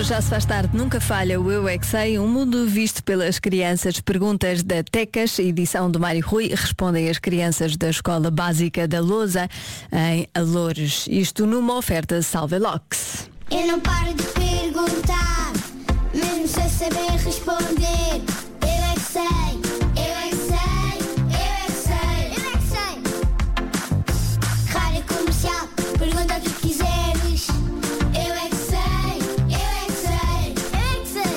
Já se faz tarde, nunca falha o Eu é que Sei, um mundo visto pelas crianças. Perguntas da Tecas, edição do Mário Rui, respondem as crianças da Escola Básica da Lousa, em Alores. Isto numa oferta Salvelox. Eu não paro de perguntar, mesmo sem saber responder. Eu é que sei, eu é que sei, eu é que sei, eu é que sei. Rádio Comercial, pergunta o que quiseres. Eu é que sei, eu é que sei, eu é que sei.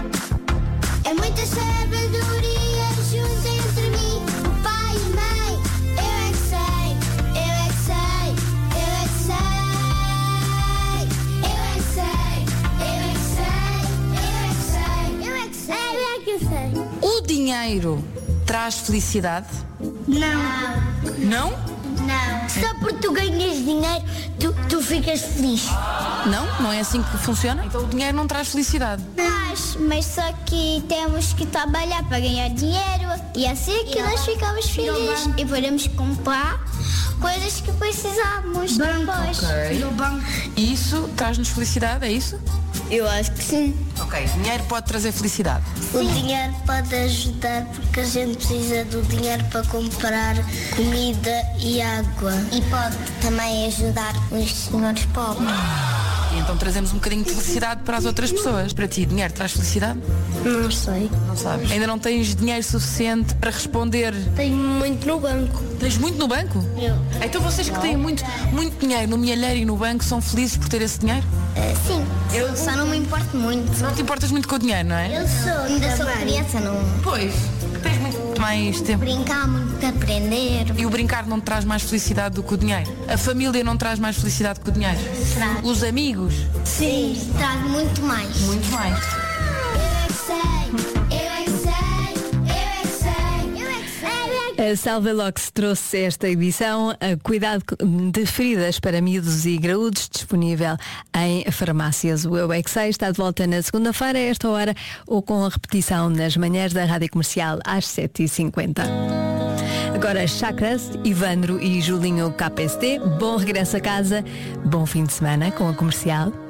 É muita sabedoria junto entre mim, o pai e a mãe. Eu é que sei, eu é que sei, eu é que sei. Eu é que sei, eu é que sei, eu é que sei, eu é que sei, eu é que sei. O dinheiro traz felicidade? Não. Não? Não. Só porque tu ganhas dinheiro, tu ficas feliz. Não é assim que funciona? Então o dinheiro não traz felicidade. Mas só que temos que trabalhar para ganhar dinheiro. E assim é que nós ficamos felizes. E podemos comprar coisas que precisamos depois. Ok. E isso traz-nos felicidade, é isso? Eu acho que sim. Ok, dinheiro pode trazer felicidade. O dinheiro pode ajudar porque a gente precisa do dinheiro para comprar comida e água. E pode também ajudar os senhores pobres. E então trazemos um bocadinho de felicidade para as outras pessoas. Para ti, dinheiro traz felicidade? Não sei. Não sabes. Ainda não tens dinheiro suficiente para responder? Tenho muito no banco. Tens muito no banco? Eu. Então vocês que têm muito dinheiro no milheiro e no banco são felizes por ter esse dinheiro? Sim. Eu só não me importo muito. Não te importas muito com o dinheiro, não é? Eu sou. Ainda sou criança, não. Pois, tens muito mais tempo. Brincar muito, aprender. E o brincar não te traz mais felicidade do que o dinheiro? A família não traz mais felicidade que o dinheiro? Traz. Os amigos? Sim. Traz muito mais. Muito mais. Eu é que sei, eu é que sei, eu é que sei, eu é que sei. A Salvelox trouxe esta edição a cuidado de feridas para miúdos e graúdos, disponível em farmácias. O Eu é que Sei está de volta na segunda-feira, a esta hora, ou com a repetição nas manhãs da Rádio Comercial às 7h50. Agora Chakras, Ivandro e Julinho KPST. Bom regresso a casa, bom fim de semana com a Comercial.